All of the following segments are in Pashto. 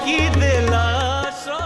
की दिलाशा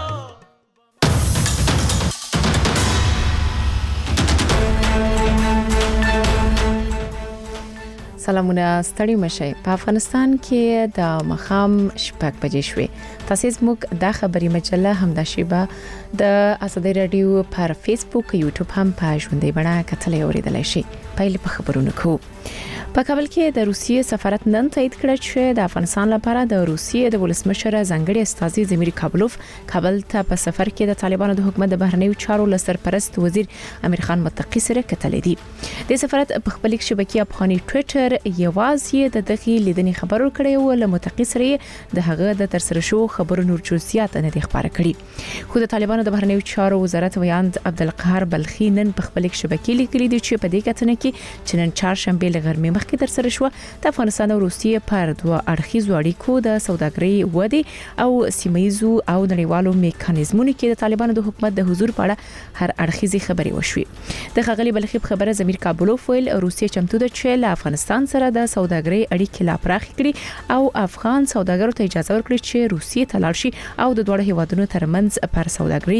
سلامونه ستړي مشه په افغانستان کې د مخام شپږ بجې شوې تاسو زموږ د خبري مجله هم د شیبه د ازادي رادیو پر فیسبوک یوټیوب هم په ژوندۍ بڼه کتلې اوریدلای شي پایله په خبرونو کو په کابل کې د روسیې سفارت نن تایید کړ چې د افغانستان لپاره د روسیې د ولسمشر ځانګړي استازي زمیر کابلوف کابل ته په سفر کې د طالبانو د حکومت د بهرنیو چارو لسرپرست وزیر امیر خان متقی سره کتلې دي د سفارت په خپل شبکې افغاني ټوئیټر یوازې د دغه لیدنې خبرو کړي او له متقی سره د هغه د ترسره شو خبرو نور جزئیات نه دي خبره کړي خو د طالبانو د بهرنیو چارو وزارت ویاند عبدالقهار بلخی نن په خپل شبکې لیکلي دي چې په دې کتنه کې چې نن چهارشنبه لغرمې مخکې ترسره شو د افغانستان او روسیې پر دوه اړخیزو اړیکو د سوداګرۍ ودې او سیمایزو او نړیوالو میکانیزمونو کې د طالبانو د حکومت د حضور په اړه هر اړخیزي خبرې وشوي د خغلی بلخی خبره زمیر کابلوف ویل روسیې چمتو ده چې له افغانستان سره د سوداګرۍ اړیکې لا پراخ کړي او افغان سوداګرو ته اجازه ورکړي چې روسیې ته لاړ شي او د دوه هیوادونو ترمنځ پر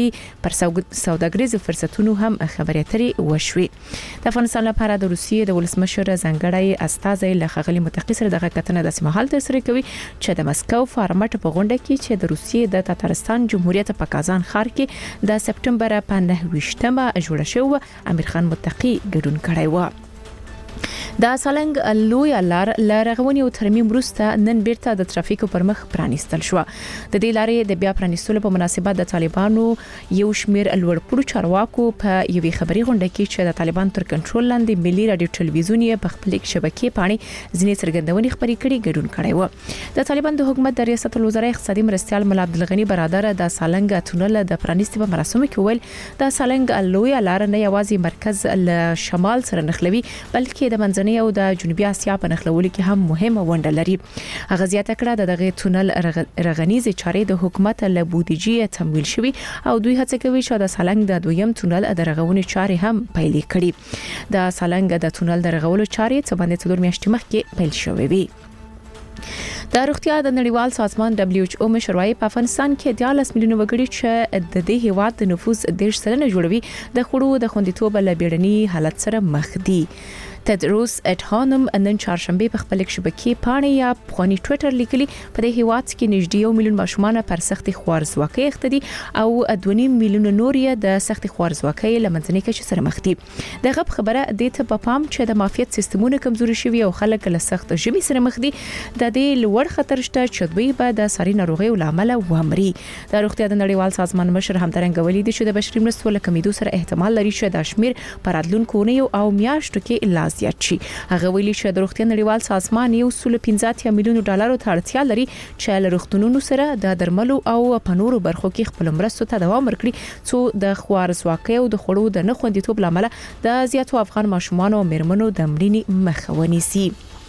سوداګریز فرصتونو هم خبرې اترې وشوي د افغانستان لپاره د روسیې د ولسمشر ځانګړی استازي له خغلی متقی سره دغه کتنه د سیمهال ترسره کوي چې د مسکو فارمټ په غونډه کې چې د روسیې د تاتارستان جمهوریت په کازان ښار کې د سپټمبر په 9مه جوړه شوه امیر خان متقی ګډون کړی و د سالنګ لوی لار لرغونی او ترمیم وروسته نن بیرته د ترافیکو پر مخ پرانیستل شو د دې لارې د بیا پرانیستلو په مناسبت د طالبانو یو شمیر لوړپوړو چارواکو په یوې خبري غونډه کې چې د طالبان تر کنټرول لاندې ملي رادیو ټلویزیون په خپل شبکې پاڼې ځینې څرګندونې خبري کړي ګډون کړي و د طالبان د حکومت د ریاست الوزرا اقتصادي مرستيال ملا عبدالغنی برادر د سالنګ تونل د پرانیستي په مراسمو کې ویل د سالنګ لوی لار نه یوازې مرکز له شمال سره نښلوي بلکې د منځنۍ او د جنوبي اسیا په نښلولو کې هم مهمه ونډه لري هغه زیاته کړه دغه تونل رغنیز چارې د حکومت له بودیجې تمویل شوی او دوی هڅه کوي چې د سالنګ د دویم تونل د رغونې چارې هم پیل کړي د سالنګ د تونل د رغولو چارې څه باندې 4 میاشتې مخکې پیل شوې وي د روغتیا د نړیوال سازمان WHO مشروعي په افغانستان کې 14 میلیونه وګړي چې د دې هیواد د نفوس 10% جوړوي د خوړو د خوندیتوب لبیړني حالت سره مخ دي تدروس اټهانم نن چهارشنبه په خپل شبکې پاڼې یا افغاني ټوئیټر لیکلي په دې هیواد کې نږدې 1 میلیون ماشومان پر سختي خوارزواکۍ اخته دي او 2.5 میلیون نور یې د سختي خوارزواکۍ لمنځنۍ کچې سره مخ دي دغه خبره د ته په پام چې د مافیت سیستمونو کمزوري شوي او خلک له سخت ژمي سره مخ دي د دې لوړ خطر شته چې دوی به د ساري ناروغیو لامل ومري د روغتیا د نړیوال سازمان مشر همدارنګ ویلي دي چې د بشري مرستو له کمیدو سره احتمال لري چې د شمیر پرادلونکو نه او میاشتو کې زیات شي هغه ویلي چې د روغتیا نړیوال سازمان یو 115 میلیون ډالر ته اړتیا لري چې له روغتونونو سره د درملو او پنورو برخو کې خپل مرستو ته دوام ورکړي څو د خوارزواکۍ او د خوړو د نه خوندیتوب لامل د زیاتو افغان ماشومان او میرمنو د مړینې مخه ونیسي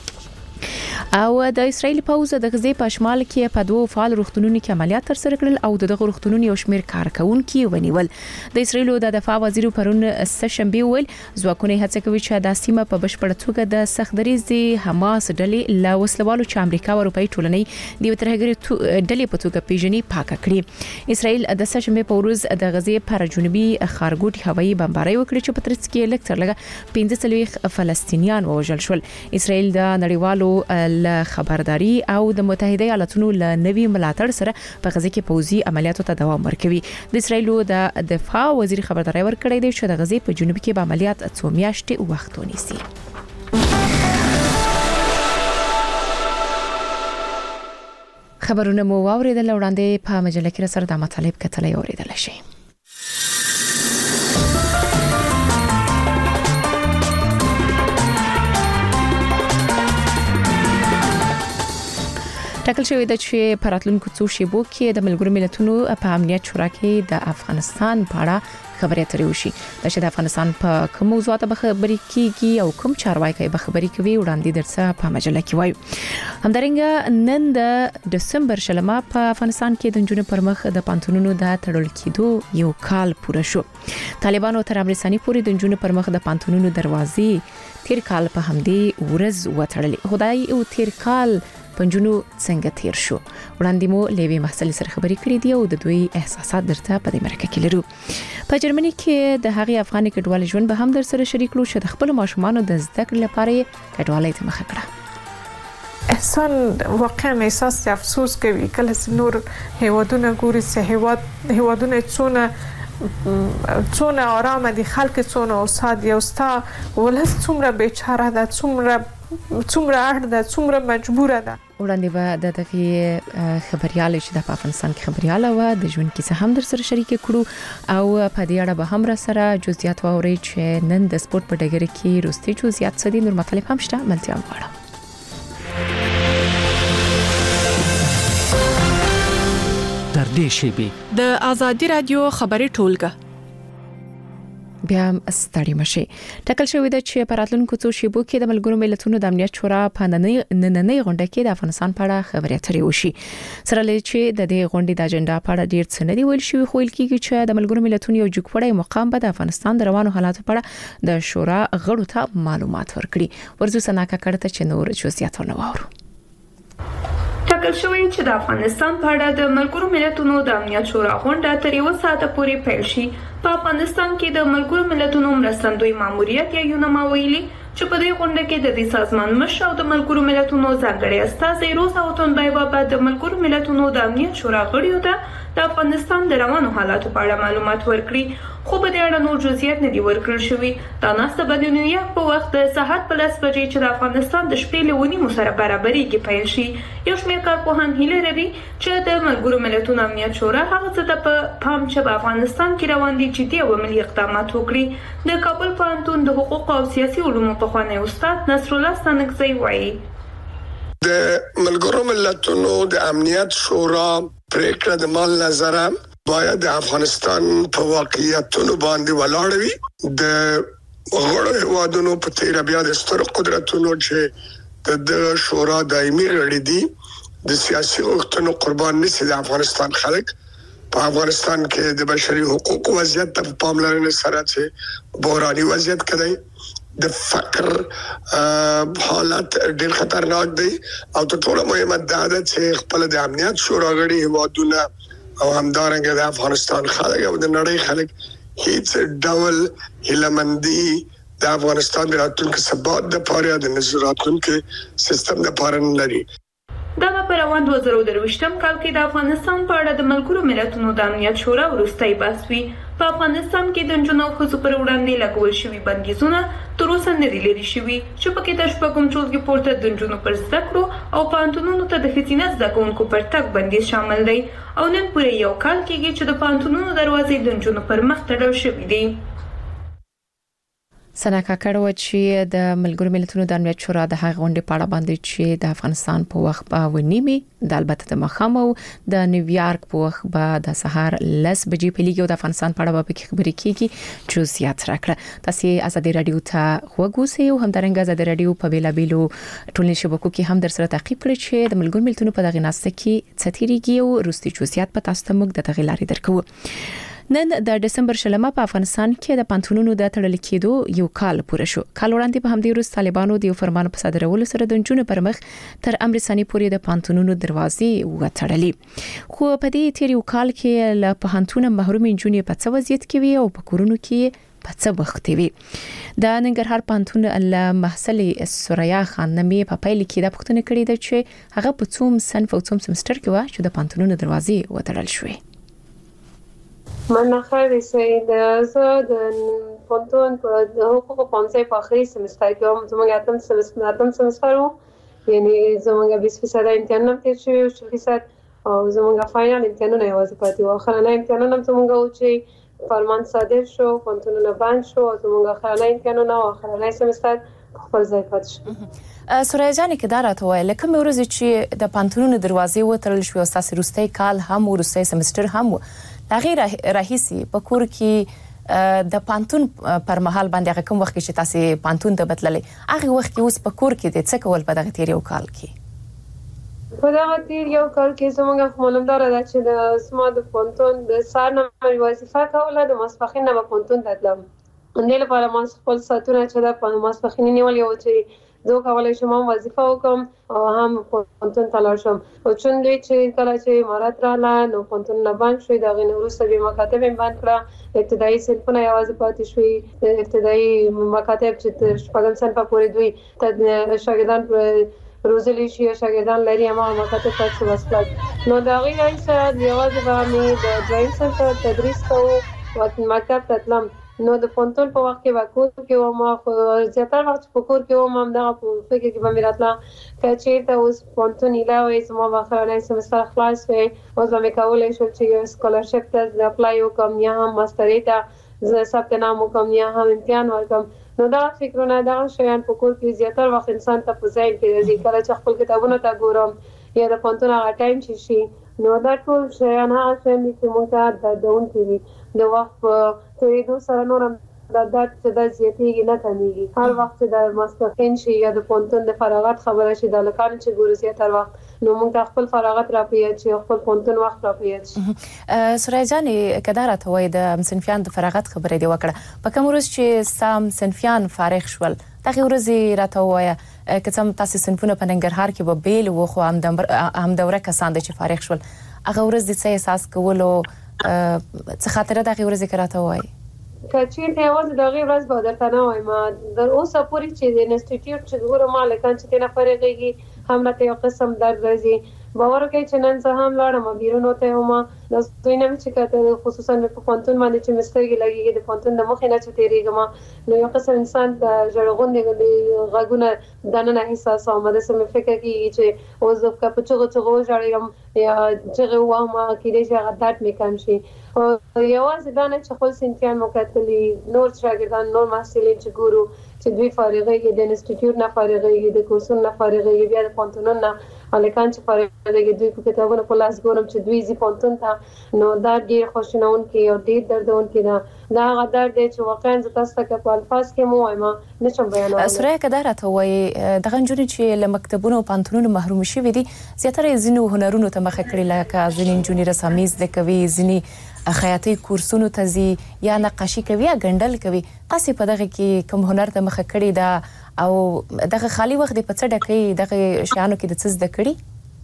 او د اسرایل پوز د غزې په شمال کې په دوه فعال روغتونونو کې عملیات ترسره کړل او دغه روغتونونو یو شمیر کارکونکو ونیول د اسرایل د دفاع وزیر پرون سشنبه ویل ځواکونه هڅه کوي چې د سیمه په بشپړ توګه د سختدریزي حماس ډلې لا وسلوالو چې امریکا او اروپאי ټولنې د ترهګری ډلې په توګه پیژني پاکه کړي اسرایل د سشنبه په ورځ د غزې پر جنوبي خارګوټ هوایي بمبارۍ وکړه چې په ترڅ کې لکټر لګه 15 فلسطینیان وژل شول اسرایل د نړیوالو له خبرداري او د متحده ایالاتونو له نوي ملاتړ سره په غزه کې پوځي عملیاتو ته دوام ورکوي د اسرایل د دفاع وزیر خبرداري ورکړی دی چې د غزې په جنوب کې به عملیات 2 میاشتې وخت ونیسي خبرونه مو واوریدل وړاندې په مجله کې سره د مطالب کتلې اوریدل شي ټاکل شوی د چې پراتلونکو څو شیبو کې د ملګرو ملتونو په امنیت شورا کې د افغانستان په اړه خبرې اترې وشي چې د افغانستان په کوم موضوعات به خبرې کیږي او کوم چارواکي به خبرې کوي وړاندې درڅه په مجله کې وایو همدارنګه نن د دسمبر شلمه په افغانستان کې د جنونو پر مخ د پانتونونو د تړل کېدو یو کال پوره شو طالبانو تر امرساني پورې د جنونو پر مخ د پانتونونو دروازې تیر کال په همدې ورځ وتړلې خدای او تیر کال پنځونو څنګه تیر شو. وړاندې مو لوي محصل سره خبرې کړې دي او د دوی احساسات درته په دې مرکه کې لرو. په جرمني کې د هغې افغاني کډوال ژوند به هم در سره شریک کړو چې د خپل ماشومانو د زده کړې لپاره کډوالۍ ته مخه کړه. انسان واقعا احساس افسوس کوي کله چې نور هیوادونه ګوري چې هیوادونه څونه آرام دي، خلک څونه اوساد دي، او ستا ولس څومره بیچاره ده، څومره اړ ده، څومره مجبوره ده. وړاندې به د دغه خبريال چې د افغانستان کې خبريال و د ژوند کیسه هم در سره شریک کړو او په دې اړه به هم را سره جزئیات واوري چې نن د سپورت په ډګر کې روستي جزئیات څه دي. نور مطلب هم شته، ملتیا غواړم. تر دې شیبې د آزادي رادیو خبري ټولګه بیا ستړي مشي. ټاکل شوې ده چې په راتلونکو څو شیبو کې د ملګرو ملتونو د امنیت شورا په نننۍ غونډه کې د افغانستان په اړه خبرې اترې وشي. سره لري چې د دې غونډې د اجنډا په اړه ډیر څه نه دی ویل شوی، خو ویل کېږي چې د ملګرو ملتونو یو جګپړی مقام به د افغانستان د روانو حالاتو په اړه د شورا غړو ته معلومات ورکړي. ورزو سناکا کړه چې نور جزئیات ورنوورو. ټاکل شوی چې د افغانستان په اړه د ملګرو ملتونو د امنیت شورا غونډه تر یو ساعت پورې پیل شي. په افغانستان کې د ملګرو ملتونو مرستندوی ماموریت یا یونما ویلي چې په دې غونډه کې د دې سازمان مشر او د ملګرو ملتونو ځانګړي استازي روزا وطنبای بابا د ملګرو ملتونو د امنیت شورا غړیو ته د افغانستان د روانو حالاتو په اړه معلومات ورکړي، خو په دې اړه نور جزئیات نه دي ورکړل شوي. دا ناسته به د نیویارک په وخت د ساعت په 10 بجې چې د افغانستان د شپې له 9 سره برابرېږي پیل شي. یو شمېر کارپوهان هیله لري چې د ملګرو ملتونو امنیت شورا هغه څه ته په پام چې په افغانستان کې روان دي جدي او عملي اقدامات وکړي. د کابل پوهنتون د حقوق او سیاسي علومو پخوانی استاد نصر الله ستانکزی وایي د ملګرو ملتونو د امنیت شورا پریکړه د مال نظره باید د افغانستان په واقعیتونو باندې ولاړ وي. د غړو هیوادونو په تیر بیا د ستر قدرتونو چې د شورا دایمي غړي دي د سیاسي غوښتنو قربان نشي. د افغانستان خلک په افغانستان کې د بشري حقوقو وضعیت ته پاملرنه سره چې بحراني وضعیت کړي، د فقر حالت ډېر خطرناک دی او تر ټولو مهمه دا ده چې خپل د امنیت شورا غړي هیوادونه او همدارنګه د افغانستان خلک او د نړۍ خلک هیڅ ډول هیلمندي د افغانستان د راتلونکي ثبات لپاره د نظارتونکو سیستم لپاره نه لري. دا په روان 2023م کال کې د افغانستان په اړه د ملګرو ملتونو د امنیت شورا وروستۍ بحث وی. په افغانستان کې د نجونو او ښځو پر وړاندې لګول شوي بندیزونه تر اوسه نه دي لرې شوي چې پکې د شپږم ټولګي پورته د نجونو پر زده کړو او پوهنتونونو ته د ښځینه زده کوونکو پر تګ بندیز شامل دی او نن پورې یو کال کېږي چې د پوهنتونونو دروازې د نجونو پر مخ تړل شوي دي. سناکا کړو چې د ملګرو ملتونو د امنیت شورا د هغه غونډې په اړه باندې چې د افغانستان په وخت په ونیمه د البته د مخامو د نیویارک په وخت به د سهار 10 بجې په لیګو د افغانستان په اړه به خبرې کیږي. جزئیات راکړه تاسو آزادي رادیو ته وګورئ او همدارنګه آزادي رادیو په بیلابیلو ټولنیزو شبکو کې هم در سره تعقیب کړئ چې د ملګرو ملتونو په دغه ناسته کې څتیریږي او روستي جزئیات په تاسو ته موږ د تغیلاري درکو. نن د دسمبر شلمه په افغانستان کې د پانتونونو د تړل کېدو یو کال پوره شو. کال وړاندې په همدې ورځ طالبانو د یو فرمان په صادرولو سره د جنونو پر مخ تر امر ثاني پورې د پانتونونو دروازې وټړلې. خو په دې تیر یو کال کې له پانتون محروم جنونو په څه وضعیت کې وي او په کورونو کې په څه وخت وي. د ننګرهار پانتون له محصل سوریا خان نمې په پیل کې د پښتنه کړې ده چې هغه په څوم صنف او څوم سمستر کې و چې د پانتونونو دروازې وټړل شوې. من خیلی سید زه د پانتون په د حقوق پانځه په اخري سمستر کې هم زموږ اتم سمستر وو، یعنی زموږ 20% امتحانات تیر شوي او 40% او زموږ فاینل امتحانونه یوازې پاتې وو. اخرنۍ امتحانونه زموږ و چې فرمان صادر شو، پانتونونه بند شو او زموږ اخرنۍ امتحانونه او اخرنۍ سمستر خپل ځای پاتې شو. سوریا جان کې دا راته وایي لکه مې ورځ چې د پانتونونو دروازې وټړل شو او تاسو روستي کال هم ورستي سمستر هم غیر رئیسي په کور کې د پانتون پر مهال باندې هغه کوم وخت چې تاسو پانتون ته بدللې هغه وخت کې اوس په کور کې د څه کول په دغه تیر یو کال کې په دغه تیر یو کال کې زموږ معلومدار ده چې د سما د پانتون د سار نه وظیفه کوله د ماسپخین نه پانتون تلم. نن لپاره ما خپل ساتونه چې د ماسپخین نیول یو چې زه کولای شم وظیفه وکم او هم پونتون تلاش شم او چون دوی چې کله چې امارات رااله نو پونتون نه بند شوی دا غي وروسته به مکاتب بند کړه ابتدایي صنفونه یوازې پاتې شوی ابتدایي مکاتب چې شپږم صنف پورې دوی شاګردان روزلی شي شاګردان لري اما مکاتب تاسو وسپات نو دا غي راځي یوازې باندې د دویم صنف تدریس کوو وخت مکتب تطلم نو د پونتون په وخت کې وکول کې و ما زیاتره وخت په کور کې و ما دا په فکر کې به میراتلا چې ته اوس پونتون علاوه زما واخرنۍ سمستر خلاص وي اوس به کولای شم چې یو سکالرشپ ته اپلای وکم یا هم ماستری ته ثبت نام وکم یا هم امتحان ورکم نو دا فکرونه دا شیان په کور کې زیاتره وخت انسان ته په ځای کې راځي کله چې خپل کتابونه ته ګورم یا د پونتون هغه ټایم شي نو دا ټول شیان هغه چې موږ ته د دون کې د وخت په دې سره نورم دا د زیاتېږي نه کمیږي هر وخت د ماسپخین شي یا د پونتون د فراغت خبره شي د لکان چې ګوري زیاتره وخت نو موږ خپل فراغت راپیږي چې خپل پونتون وخت راپیږي سورای جان کدارت وای د صنفیان د فراغت خبره دی وکړه په کوم ورځ چې سام صنفیان فارغ شول دغه ورځ راته وای کڅم تاسو صنفونه په ننګرهار کې به بیل و خو هم دوره کسان د چې فارغ شول هغه ورځ د څه احساس کولو څه خاطره دغه ورځ کراته وای کچې ته یوازې دغه ورځ به درته نه وایم در اوسه پورې چې د انسټیټیوټ چې ګورم مالکان چې نه فرغېږي هم نه یو قسم درد راځي باور کوي چې نن زه هم لاړم بیرون وته ما د دوی نه چې کته خصوصا په پونتون باندې چې مسترګي لګيږي د پونتون د مخ نه چې تیریږم نو یو قسم انسان د جړغون دی غږونه دنه احساس او مده سم فکر کوي چې اوس د کپچغو ژړم یا چې وامه کېږي چې غدات میکم شي یوازې دا نه چې خپل سنتيان مکتلي نور شاګردان نور محصلین چې ګورو چې دوی فارغېږي د انسټیټیوټ نه فارغېږي د کورسونو نه فارغېږي بیا د پونتون نه الکان چې فارغېږي دوی په کتابونو په لاس ګورم چې دوی زی پونتون ته نو دا ډیر خوشنون کې او ډیر دردون کې دا غدار دی چې واقعا ز تاسو ته په الفاظ کې مو وایم نشم بیانول سره کدارت وای دغه جوړ چې له مکتبونو او پانتونونو محروم شوي دي زیاتره زینو هنرونو ته مخه کړی لکه ځینې جونی رسامیز د کوي ځینې خیاطي کورسونو ته زی یا نقاشي کوي یا ګندل کوي تاسو په دغه کې کوم هنر ته مخه کړی دا او دغه خالی وخت په څه ډکې دغه شیانو کې د څه زده کړی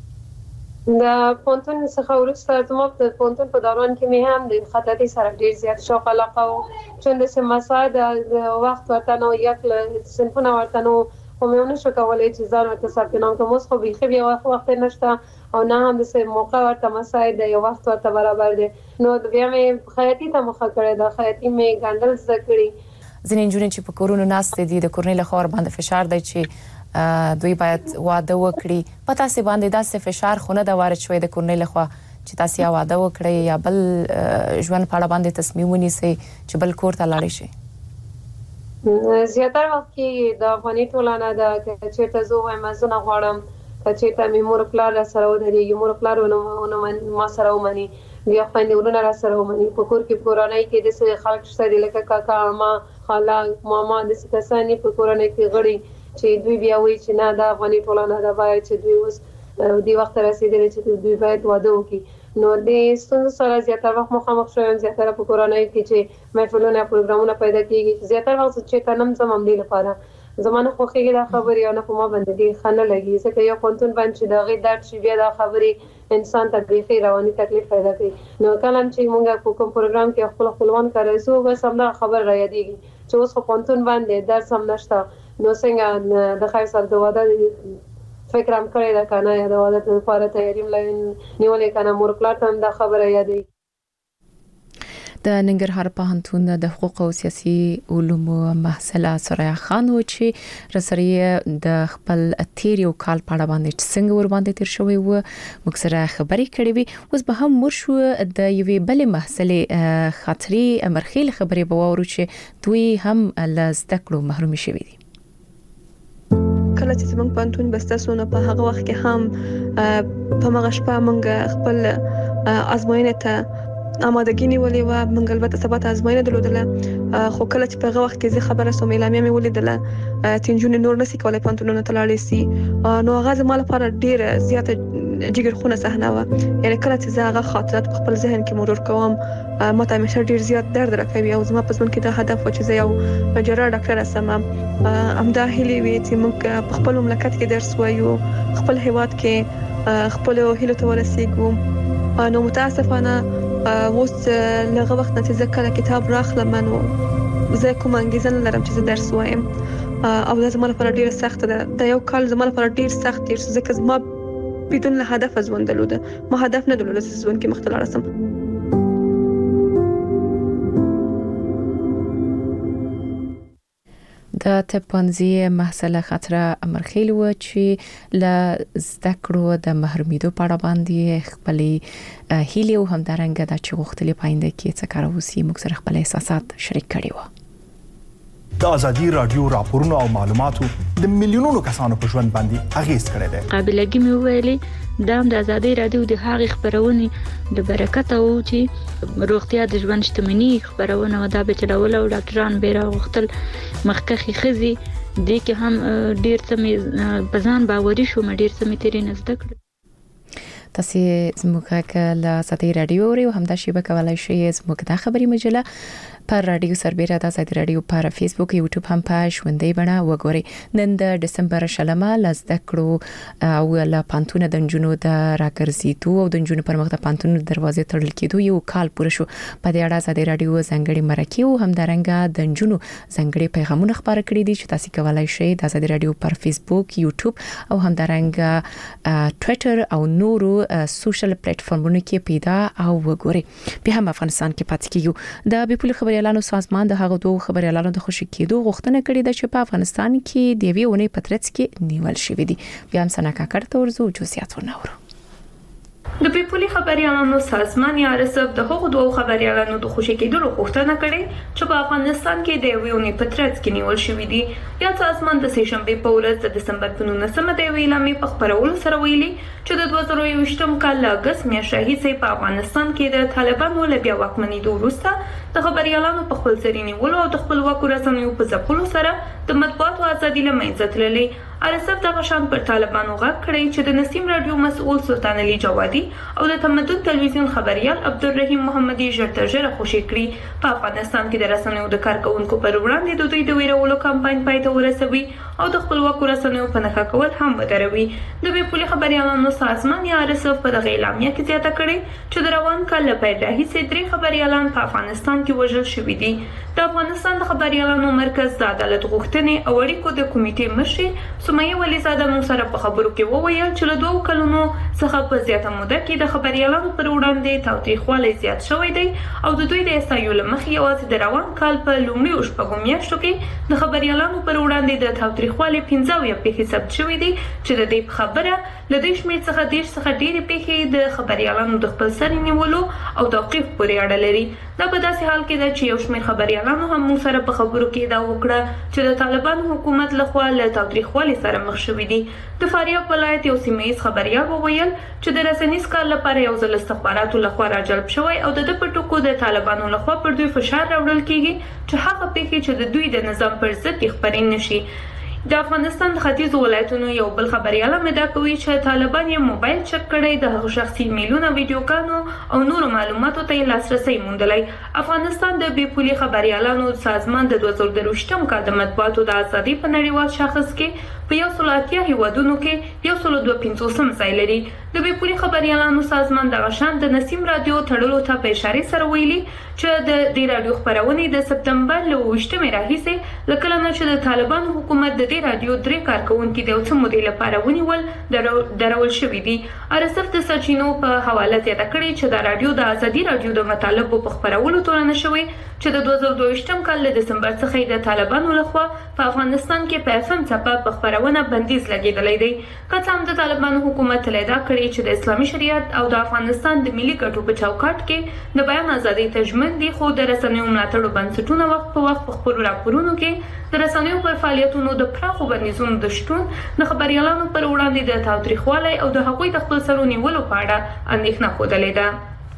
دا پونتون څخه ورسته زموږ د پونتون په دوران کې مې هم د خطاطي سره ډیر زیات شوق علاقه او چې د سماسا د وخت ورته نو یک صنفونه ورته نو خو مې نه شو کولای چې ځان ورته ثبت نام کوم خو به بیا وخت نشته او نه هم د موقع ورته مساعد دی وخت ورته برابر دی نو بیا مې خیاطي ته مخه کړې دا خیاطي مې ګندل زده کړې ځینې جوړې چې په کورونو ناست دي د کورنۍ له خور باندې فشار دی چې دوی باید واده وکړي پتا سي باندې داسې فشار خونه د وارد شوی د کورنۍ له خوا چې تاسو یا واده وکړي یا بل ژوند په اړه باندې تصمیم ونیسئ چې بل کور ته لاړ شي زیاتره وخت کې د افغاني ټولنه د چیرته زو وایم زنه غواړم چې ته مې مور پلار سره ودرېږي مور پلار ونه ما سره ومني بیا خويندې ورونه را سره ومني په کور کې کورانای کې د خلک شته لکه کاکا ما خاله ماما د کسانی په کورانای کې غړي چې دوی بیا وایي چې نه دا افغاني ټولنه دا باید چې دوی اوس دی وخت رسیدلی چې دوی باید واده وکړي نو د ستونزو سره زیاتره وخت مخامخ شوم زیاتره په کورانای کې چې محفلونه پروګرامونه پیدا کیږي زیاتره وخت چې تنم زموږ دی لپاره زمانه خوخیږي دا خبري او نه په ما باندې دي خنه لګي ځکه یو پونتون باندې دا غي درد شي بیا دا خبري انسان ته بيخي رواني تکلیف پیدا کوي نو کلم چې موږ په کوم پروګرام کې خپلوان کارایو بس هم دا خبر را یادېږي چې اوس په پونتون باندې درس هم نشته نو څنګه د خیر سره د واده فکر هم کړی دا کنه یا د واده لپاره تیاری نیولې کنه مور پلار ته دا خبره یادېږي د ننګرهار پوهنتون د حقوق او سیاسي علومو محصله سرایا خان و چې رسریه د خپل تیریو کال په اړه باندې څنګه ور باندې تیر شوی و موږ سره خبرې کړې وي اوس به هم مرشو د یوې بلې محصله خاطري امرخیل خبرې به وورو چې دوی هم لزده کړو محروم شوي دي کله چې موږ پوهنتون بستاسونه په هغه وخت کې هم په مغه شپه موږ خپل ازموینه ته آمادګی نیولې و موږ البته سبات ازموینه درلودله خو کله چې په هغه وخت کې زه خبره سوم اعلامیه مې ولیدله تینجون نور نسی کولای پوهنتونونه ته لاړې سي نو هغه زما لپاره ډیره زیاته جګرخونه صحنه و یعنی کله چې زه هغه خاطرات په خپل ذهن کې مرور کوم ما ته همیشه ډیر زیات درد راکوي او زما په ژوند کې دا هدف و چې زه یو جراح ډاکټر شم همدا هیلې وي چې موږ په خپل مملکت کې درس وایو خپل هیواد کې خپل هیلو ته ورسېږو نو متاسفانه اوس لږ وخت نه چې زه کله کتاب راخلم نو زه کوم انګیزه نه لرم چې زه درس وایم او دا زما لپاره ډیره سخته ده دا یو کال زما لپاره ډیر سخت دی ځکه زما بدون له هدف ژوند درلوده ما هدف نه درلوده چې ژوند کې مخته لاړ شم د طبپوهنځي محصله خاطره امرخیل و چې ل زده کړو د محرومیدو په اړه باندې خپلې هیلې او همدارنګه د چغختلې پاینده کې څه کار وسی موږ سره خپل احساسات شریک کړي و د ازادي رادیو راپورونو او معلوماتو د میلیونونو کسانو په ژوند باندې اغیز کړی دی قابلیت مې ویلي د ازادي رادیو د هغې خبرونه د برکت او چې روغتیا د ژوند شتمنۍ خبرونه دا به چلول او ډاکټران به راغختل مخکخي خزي د کې هم ډیر څه بزان باوري شو مې ډیر څه مې تیرې نزد کړ تاسو زموږ کله ازادي رادیو او همدا شیبه کولای شئ زموږ د خبري مجله پر رادیو سربېره د ازادي رادیو پر فیسبوک یوټیوب هم په ژوندۍ بڼه وګورئ نن د ډسمبر شلمه لزده کړو او ل پانتون د جنونو د راګرځېدو او د جنونو پر مخ د پانتون دروازې تړل کېدو یو کال پوره شو په دې اړه ازادي رادیو ځنګړي مرکه او همدارنګه د جنونو ځنګړي پیغامونه خبره کړې دي چې تاسو کولای شئ د ازادي رادیو پر فیسبوک یوټیوب او همدارنګه ټوئیټر او نورو سوشل پلیټ فارمونو کې پیدا او وګورئ په هم افغانستان کې پاتې کیږي د بیپول خبريالانو سازمان د هغه دوه خبريالانو د خوشی کېدو غوښتنه کړې ده چې په افغانستان کې د وی اونۍ پترڅ کې نیول شوې دي بیا هم سنکا کړته ورزو جوسیات ونورو د پیپولي خبريالانو سازمان یا رسب د هغو دوه خبريالانو د خوشی کېدو غوښتنه کړې چې په افغانستان کې د وی اونۍ پترڅ کې نیول شوې دي یا سازمان د سهشنبه په ورځ د دسمبر په 19مه د ویلامې په خبرولو سره ویلي چې د 2023م کال اگست میاشتې راهیسې په افغانستان کې د طالبانو له بیا واکمنېدو وروسته د خبريالانو په خپل ځري نیولو او د خپلواکو رسنیو په ځپلو سره د مطبوعاتو ازادي له منځه تللې ارسب د غشان پر طالبانو غږ کړی چې د نسیم رادیو مسؤل سلطان علي جوادي او د تمدن تلویزیون خبريال عبدالرحیم محمدي ژر خوشی کړی په افغانستان کې د رسنیو د کارکونکو پر وړاندې د دوی د ویرولو کمپاین پای ته ورسوي او د خپلواکو رسنیو په نښه کول هم ودروي د بیپولي خبريالانو سازمان یا ارسب په دغه اعلامیه کې زیاته کړې چې د روان کال له پیل راهیسې 3 خبريالان په افغانستان کې وژل شوي دي د افغانستان د خبريالانو مرکز د عدالت غوښتنې او اړیکو د کمیټې مشر سمیه ولیزاده موږ سره په خبرو کې وویل چې له 2 کلونو څخه په زیاته موده کې د خبريالانو پر وړاندې تاوتریخوالی زیات شوی دی او د دوی د استایو لمخې یوازې د روان کال په لومړیو شپږو میاشتو کې د خبريالانو پر وړاندې د تاوتریخوالی 15 پیښې ثبت شوې دي چې د دې خبره له دې شمېر څخه ډېرې پیښې د خبريالانو د خپل سر نیولو او توقيف پورې اړه لري دا په داسې حال کې ده چې یو شمېر خبريالانو هم موږ سره په خبرو کې دا وکړه چې د طالبانو حکومت لخوا له تاوتریخوالي سره مخ شوي دي د فاریاب ولایت یو سیمه‌ایز خبريال وویل چې د رسنیز کار لپاره یو ځل استخباراتو لخوا راجلب شوی او د پټوکو د طالبانو لخوا پر دوی فشار راوړل کیږي چې هغه پیښې چې د دوی د نظام پر ضد خبرې نشي د افغانستان د ختیځ ولایتونو یو بل خبريال مدا کوي چې طالبان یې موبایل چک کړی د هغه شخصي میلونو ویډیوګانو او نورو معلوماتو ته لاسرسي موندلای افغانستان د بیپولي خبريالانو سازمان د 2023م کال د مطبوعاتو د ازادي په نړیوال شاخص کې په 180 هیوادونو کې 125 ځای لري د بیپولي خبريالانو سازمان د غشان د نسیم رادیو تړلو ته په اشاره سره ویلي چې د دې رادیو خبرونه د سپتمبر له 28مې راهیسې لکه نه چې د طالبانو حکومت د دې رادیو 3 کارکونکو د اوڅ مودې لپاره ونیول درول شوې دي ارسف د سچینو په حواله زیاته کړې چې د رادیو د ازادي رادیو د مطالبه په خبرولو تورن شوې چې د 2022م کال د دسمبر څخه د طالبانو لخوا په افغانستان کې په FM څخه په خبرونه بندیز لګیدلې دی که څنګه د طالبانو حکومت لیدا کړی چې د اسلامي شریعت او د افغانستان د ملي ګټو په چوکاټ کې د بیان ازادي تضمین دي خو د رسنیو ملاتړ بنسټونه وخت په وخت په خبرو راپورونو کې د رسنیو پر فعالیتونو د پراخو بندیزونو د شتون د خبريالانو پر وړاندې د تاوتریخوالي او د هغوی د خپل سرو نیولو په اړه اندېښنه خوده ده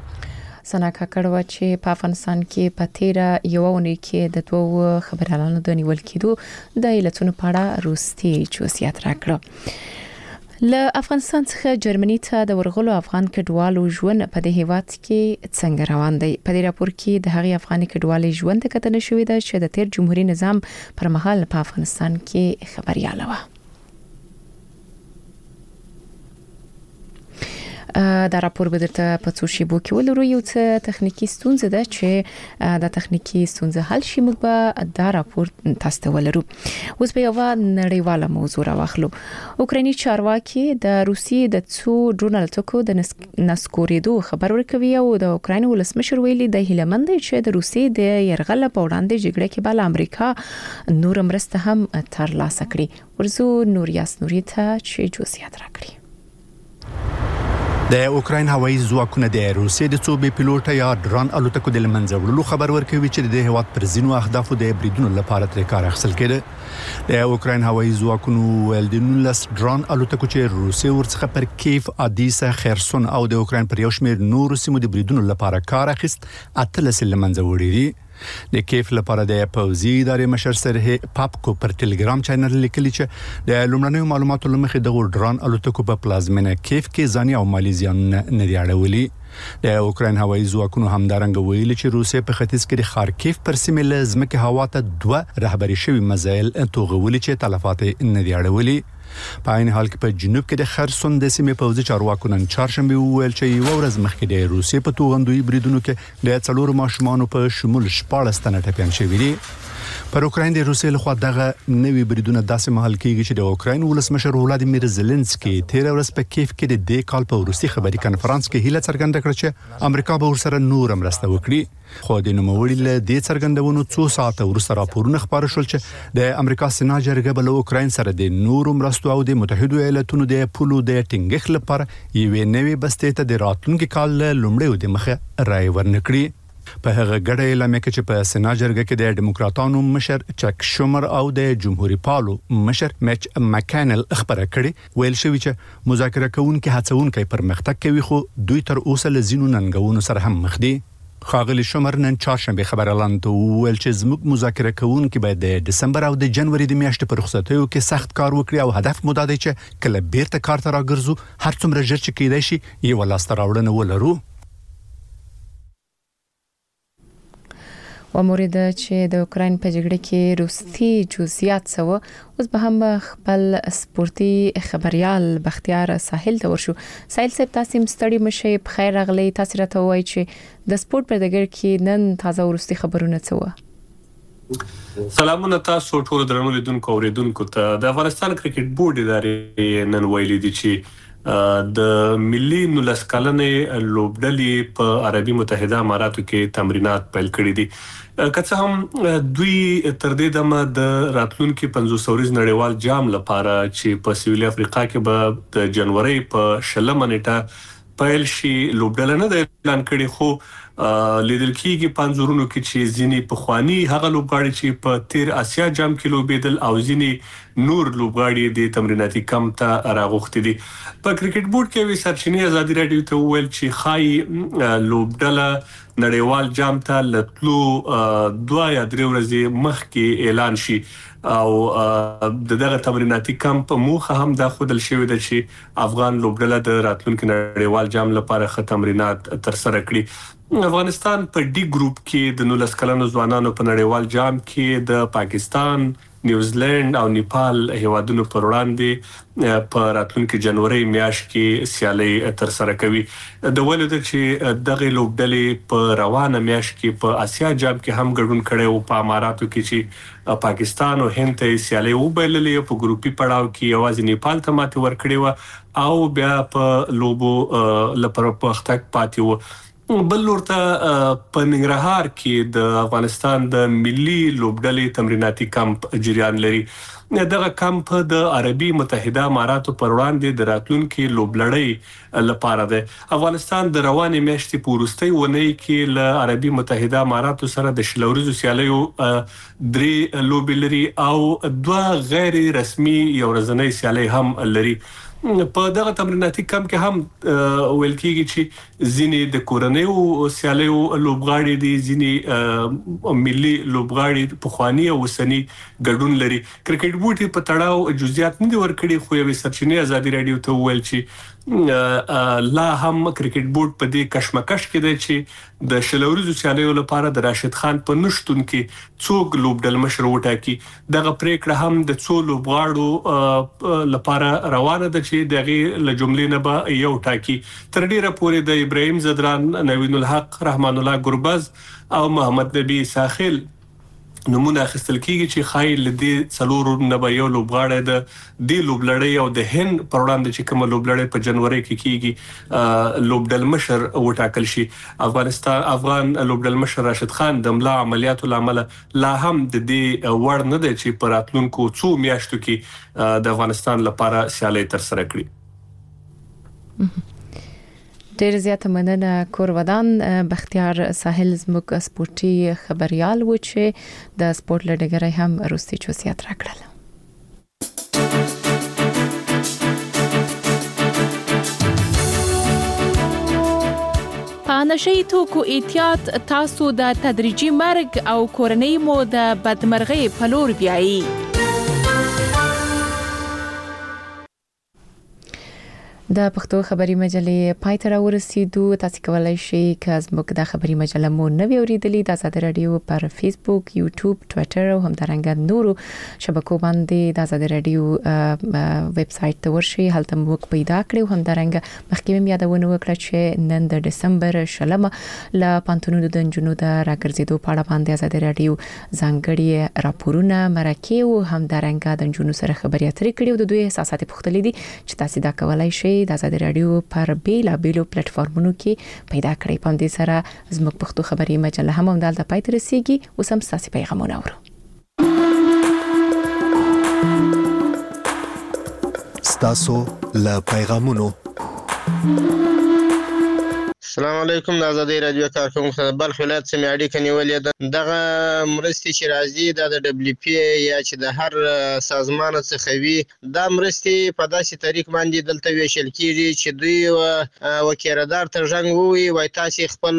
سناکا کړو چې په افغانستان کې په 13 یوونی کې د دوه خبريالانو د نیول کېدو د علتونو په اړه روسي جوسیات راکړه له افغانستان څخه جرمني ته د ورغلو افغان کډوالو ژوند په دې هیواد کې څنګه روان دی. په دې راپور کې د هغې افغاني کډوالې ژوند ته کتنه شوې ده چې د تیر جمهوریت نظام پر مهال په افغانستان کې خبرياله و. دا راپور به درته په څو شیبو کې ولرو. یو څه تخنیکی ستونزه ده چې دا تخنیکی ستونزه حل شي موږ به دا راپور تاسو ته ولرو. اوس به یو نړیواله موضوع راوخلو. اوکراني چارواکي د روسیې د څو ډرون الوتکو د نسکورېدو خبر ورکوي او د اوکرين ولسمشر ویلي د هیلمند چې د روسیې د يرغل په وړاندې جګړه کې بل امریکا نور مرسته هم ترلاسه کړي. ورزو نوریاس نوریتا چې جزئیات راکړي. د اوکراین هوایي ځواکونه د روسیې د څو بي پيلوټه یا ډرون الوتکو د منځه وړلو خبر ورکوي چې د هیواد پر ځینو اهدافو د بریدونو لپاره تر کار اخیستل کېده. د اوکراین هوایي ځواکونو ول د 19 ډرون الوتکو چې روسیې ورڅخه پر کیف، ادیسا، خرسون او د اوکراین پر یو شمېر نور سیمو د بریدونو لپاره کار اخیست اتلس لمنځه وړي دي. د کیف لپاره د پوزي ادارې مشر سره پاپکو پر ټلګرام چینل لیکلی چې د لومړنیو معلوماتو لمخې د ډرون الوتکو په پلازمینه کیف کې ځاني او مالي زیان نه دی اړولي. د اوکراین هوایي ځواکونو همدارنګه ویلي چې روسیې په ختیځ کې د خارکیف پر سیمه له ځمکې هوا ته 2 رهبري شوی مزایل توغولي چې تلفات نه دی اړولي. په عین حال کې په جنوب کې د خرسون د سیمې پوځي چارواکو نن چهارشنبه وویل چې یو ورځ مخکې د روسیې په توغندوی بریدونو کې د څلور ماشومان په شمول 14 تنه ټپيان شوي دي. پر اوکراین د روسیې لخوا دغه نوې بریدونه داسې مهال کېږي چې د اوکراین ولسمشر ولادیمیر زيلنسکي تیر ورځ په کیف کې د دې کال په روسي خبري کانفرنس کې هیله څرګنده کړه چې امریکا به ورسره نور مرسته وکړي. خو د نوموړي له دې څرګندونو څو ساعته وروسته راپورونه خبر شول چې د امریکا سنا جرګه بل اوکراین سره د نور مرستو او د متحده ایالاتونو د پولو د ټینګښ لپاره یوې نوې بستې ته د راتلونکي کال لومړی د مخه رائے ورنکړي. په هغه ګډه اعلان کې چې په سنا جرګه کې د ډیموکراتانو مشر چک شومر او د جمهوریت پالو مشر میچ مکانل خبره کړي، ویل شوی چې مذاکره کوونکي هڅونکي پرمختګ کوي خو دوی تر اوسه لزینو ننګونو سره هم مخ دي. خاغلی شومر نن چهارشنبه خبر اعلان ویل چې زموږ مذاکره کوونکي باید د دسمبر او د جنوري د میاشتې پر رخصتیو کې سخت کار وکړي او هدف مو دا دی چې کله بیرته کار ته راګرځو هر څومره ژر چې کېدای شي یو لاسته راوړنه ولرو. ومورد چې د اوکراین په جګړه کې روسي جزئیات سو اوس به هم خپل سپورتي خبريال بختیار ساحل ته ورشو. ساحل صاحب تاسو مستړي مشه په خیر راغلی. تاسو راته وایي چې د سپورت په ډګر کې نن تازه ورستي خبرونه څه سلامونه تاسو ټول درنو لیدونکو اوریدونکو ته. د افغانستان کرکټ بورډ ادارې نن ویلي دي چې د ملي 19 کلنې لوبډلې په عربي متحده اماراتو کې تمرینات پیل کړي دي. که څه هم دوی تر دې دمه د راتلونکي 500 ورځ نړیوال جام لپاره چې په سویلي افریقا کې به د جنوري په 16 نیټه پیل شي لوبډله نه اعلان کړي، خو لیدل کېږي پنځورونو کې چې ځینی په خواني هغه لوبغاړي چې په تیر آسیا جام کې لوبېدل او ځینی نور لوبغاړي د تمریناتي کمپ ته راغوښتي دي. په کرکټ بورډ کې وی سرچینې ازادي رادیو ته ویل چې خای لوبډله نړیوال جام ته لتلو 2 یا 3 ورځې مخکې اعلان شي او دغه تمریناتي کمپ موخه هم دا خودل شوی د چې افغان لوبډله د راتلونکي نړیوال جام لپاره ښه تمرینات تر سره کړي. افغانستان په ډي ګروپ کې د 19 کلنو ځوانانو په نړیوال جام کې د پاکستان، نیوزیلند او نیپال هیوادونو پر وړاندې په راتلونکي جنوري میاشت کې سیالي تر سره کوي. د ولود چې دغه لوبډلې په روانه میاشت کې په آسیا جام کې هم ګډون کړي او په اماراتو کې چې پاکستان او هند ته سیالي وبللې په ګروپي پړاو کې یوازې نیپال ته ماته ورکړي و او بیا په لوبو لپاره پختک پاتې و. بل ورته په ننګرهار کې د افغانستان د ملي لوبډلې تمریناتي کمپ جریان لري. دغه کمپ د عربي متحده اماراتو پر وړاندې د راتلونکي لوبلړۍ لپاره ده. افغانستان د روانې میاشتې په وروستۍ اونۍ کې له عربي متحده اماراتو سره د شلوريزو سیالیو 3 لوبې لري او 2 غیر رسمي یو ورځنۍ سیالي هم لري. په دغه تمریناتي کم کې هم ویل کېږي چې ځینې د کورنیو سیالیو لوبغاړي دي، ځینې ملي لوبغاړي په خواني او وسني ګډون لري. کرکټ بورډ په تړاو جزئیات نه دي ورکړي، خو یو سرچینې ازادي رادیو ته ویل چې لا هم کرکټ بورډ په دې کشمکش کې دی چې د شلوريزو سیالیو لپاره د راشد خان په نشټون کې څوک لوبډل مشر وټاکي. دغه پریکړه هم د څو لوبغاړو لپاره روانه ده چې دغه له جملې نه به یو ټاکي. تر ډیره پورې د ابراهیم زدران، نوین الحق، رحمان الله ګربز او محمد نبی ساحل نمونه اخیستل کیږي چې خایل د څلورو نه به یو لوبغاړی د لوبلړۍ او د هند پر وړاندې چې کوم لوبلړۍ په جنوري کې کیږي لوبډل مشر وټاکل شي. افغان لوبډل مشر راشد خان د ملا عملیاتو لامل لا هم د دې وړ نه دی چې پر راتلونکو څو میاشتو کې د افغانستان لپاره سیالي تر سره کړي. ډیر زیاته مننه کور ودان بختیار ساحل زموږ سپورتي خبريال و چې د سپورت لډګري هم روسي چوسیات راکړل. په نشي توکو احتیاط تاسو د تدریجي مرګ او کورنۍ مو د بدمرغۍ په لور بیایي. د پښتو خبري مجلې پای ته ورسېدو. تاسو کولای شئ چې زموږ د خبري مجله مو نوي اوریدلې د آزاد رادیو پر فیسبوک، یوټیوب، ټوئیټر او همدارنګه نورو شبکو باندې د آزاد رادیو ویب سټ ته ورشئ. هلته موږ پیدا کړو. همدارنګه مخکې مې یادونه وکړه چې نن د دسمبر 16 ل پانتونو د جنونو د راګرځېدو په اړه باندې آزاد رادیو ځانګړي راپورونه مرکه او همدارنګه د جنونو سره خبري اترې کړې او د دوی احساسات پوښتلې دي چې تاسو دا کولای شئ د آزاد رادیو پر بیلابیلو پلیټفارمونو کې پیدا کړئ. په دې سره زموږ پښتو خبري مجله هم دلته پای ته رسیږي. اوس هم تاسو پیغامونه اورو. تاسو له پیغامونو. السلام علیکم. د آزادۍ رادیو کارکونکو بلخ ولایت سیمې اړیکه نیولې ده. دغه مرستې چې راځي د دبليو پی یا چې د هر سازمان څخه وي، دا مرستې په داسې طریق باندې دلته ویشل کیږي چې دوی وکیردار ته ژوند ووي وای تاسو خپل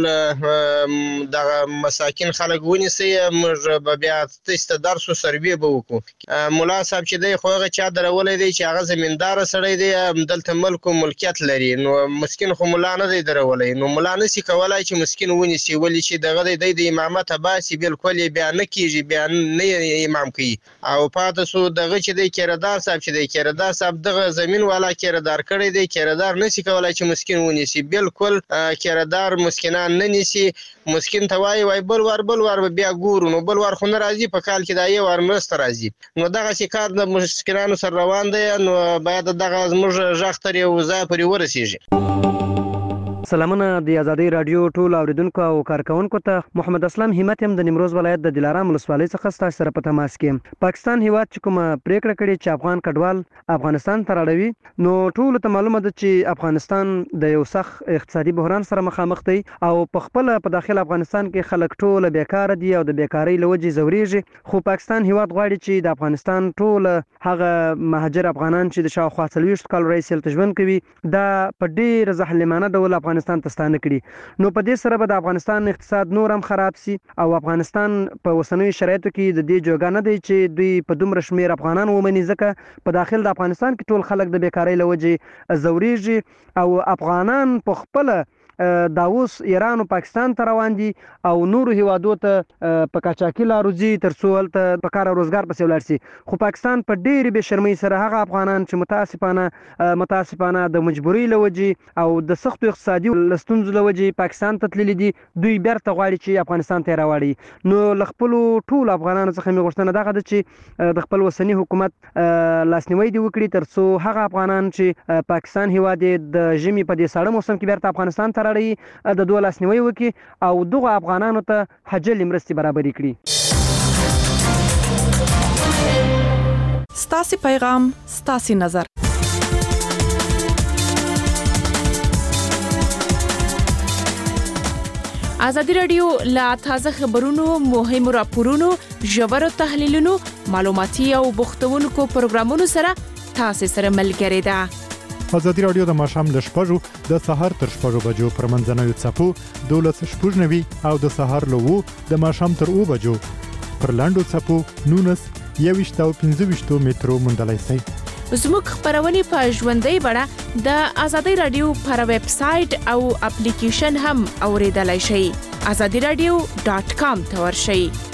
د مساکین خلک ونیسئ، موږ به بیا تاسو درس او سروې به وکړو. مولا صاحب چې دی خو هغه چا درولې دی چې هغه زمیندار سړی دی، دلته ملک او ملکیت لري، نو مسکین خو مولا نه دی درولې. نو مولا نسی کولای چې مسکین ونیسي، ولی چې دغه د امامت باسي بالکل بیا نه کیږي، بیا نه امام کوي. او پاتې سو دغه چې د کیردار صاحب چې د کیردار صاحب دغه زمين والا کیردار کړی دی، کیردار نسی کولای چې مسکین ونیسي، بالکل کیردار مسکینان نه نیسي. مسکین ته وای بل ور بیا ګورو، نو بل ور خو نه راځي، په کال کې دا یو ور مرسته راځي. نو دغه چې کار د مسکینانو سره روان دی، نو باید دغه زموږ ژغ تر یو ځای پورې ورسیږي. سلامونه د آزادۍ رادیو ټول اوریدونکو او کارکونکو ته. محمد اسلام همت هم د نیمروز ولایت د دلارام ولسوالۍ څخه ستاسو سره په تماس کې. پاکستان هیواد چې کومه پریکړه کړې چې افغان کډوال افغانستان ته راړوي، نو ټول ته معلومه ده چې افغانستان د یو سخت اقتصادي بحران سره مخامخ دی او په خپل په داخل افغانستان کې خلک ټول بیکار دي او د بیکاری لوجې زوريږي. خو پاکستان هیواد غواړي چې د افغانستان ټول هغه مهاجر افغانان چې د شاوخوا 40 کال رئیس ژوند کوي دا په ډیر ظالمانه ډول افغانستان تستانه کړي. نو په دې سره به د افغانستان اقتصاد نور هم خراب سي او افغانستان په وسنوي شرایطو کې د دې جوګه نه دی چې دوی په دومره شمیر افغانان ومني، ځکه په داخل د افغانستان کې ټول خلک د بیکاری لوجې زوريږي او افغانان په خپل دا اوس ایران او پاکستان ته روان دي او نورو هیوادو ته په کاچاکي لارو ځي ترڅو هلته په کار او روزګار پسې ولاړ شي. خو پاکستان په ډېرې بې شرمۍ سره هغه افغانان چې متاسفانه د مجبورۍ له وجې او د سختو اقتصادي ستونزو له وجې پاکستان ته تللي دي، دوی بیرته غواړي چې افغانستان ته یې راوړي. نو له خپلو ټولو افغانانو څخه مې غوښتنه دغه ده چې د خپل وسني حکومت لاسنیوی دې وکړي ترڅو هغه افغانان چې پاکستان هیواد د ژمي په دې ساړه موسم کې بیرته افغانستان ته راړي د دوه لاسنیوی وکړي او دغه افغانانو ته حجلې مرستې برابرې کړي. ستاسو پیغام، ستاسو نظر. آزادی رادیو لا تازه خبرونو، مهم راپورونو، ژورو تحلیلونو، معلوماتي او بوختونکو پروګرامونو سره تاسو سره ملګری ده. ازادي رادیو د ماښام ل 6:00 د سهار تر 6:00 بجو پر منځنوي څپو 12:90 او د سهار له 2 د ماښام تر 2 بجو پر لاندو څپو 19 یويشت او 15 مترو مندلای سي. زموږ خبرونه په ژوندۍ بڼه د ازادي رادیو پر ویب سټ او اپلیکیشن هم اوریدلای شئ. azadiradio.com ته ورشئ.